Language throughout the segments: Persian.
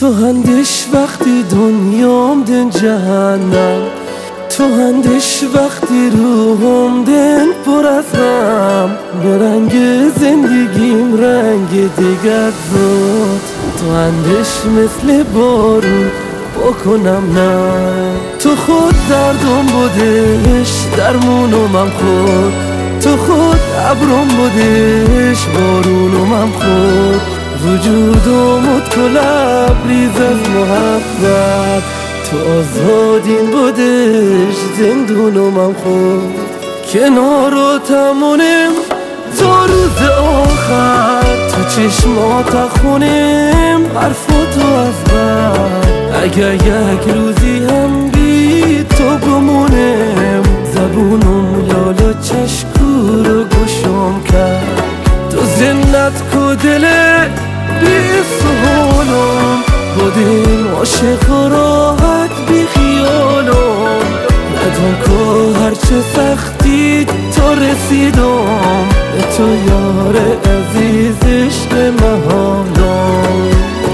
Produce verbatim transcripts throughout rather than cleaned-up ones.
تو هندش وقتی دنیام دن جهنم، تو هندش وقتی روحم دن پر از غم، به رنگ زندگیم رنگ دیگر بود. تو هندش مثل بارون بکنم نه، تو خود دردم بودش درمونم هم خود، تو خود ابرم بودش بارونم هم خود، وجودمت تو لبریز از محبت، تو آزادین بودش زندونم هم خود. کنار تمونم تا روز آخر، تو چشمات خونم حرفاتو از بر، اگر یک روزی هم بی تو بمونم، زبونم لالا چشکو رو گوشم کرد. تو زنت کو دله بی سهولم، بودیم عاشق و راحت بی خیالم، ندون که هرچه سختی تا رسیدم، به تو یار عزیز عشق محالم.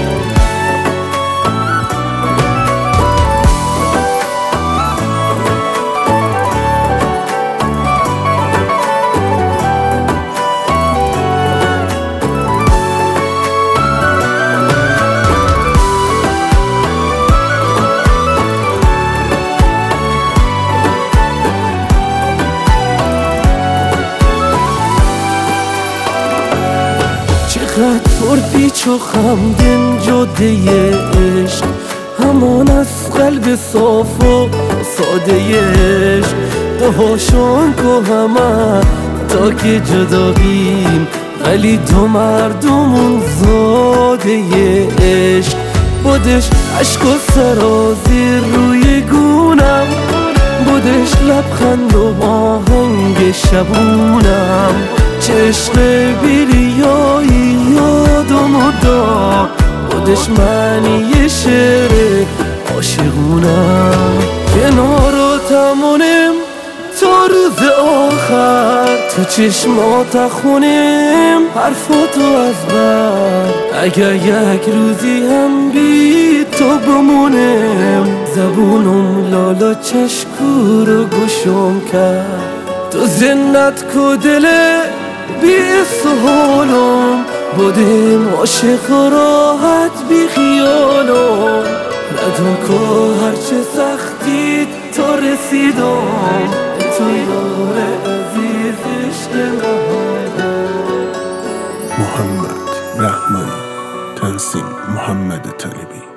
چقدر پر پیچ و خمدن جاده عشق، همان از قلب صاف و ساده عشق، دهاشان که همه تا که جداییم، ولی تو مردمون زاده عشق. بودش عشق و سرازیر روی گونم، بودش لبخند و آهنگ شبونم، چه عشق بیریایی یادم داد، بودش معنی شعر عاشقونم. کنار تمونم تا روز آخر، تو چشمات خونم حرفاتو از بر، اگر یک روزی هم بی تو بمونم، زبونم لالا چشکو رو گوشم کرد. تو زنت کو دله بی سهولم، بودیم عاشق و راحت بی خیالم، ندون که هرچه سختی تا رسیدم، تو یار عزیز عشق محمد. محمد رحمانی، تنظیم محمد طالبی.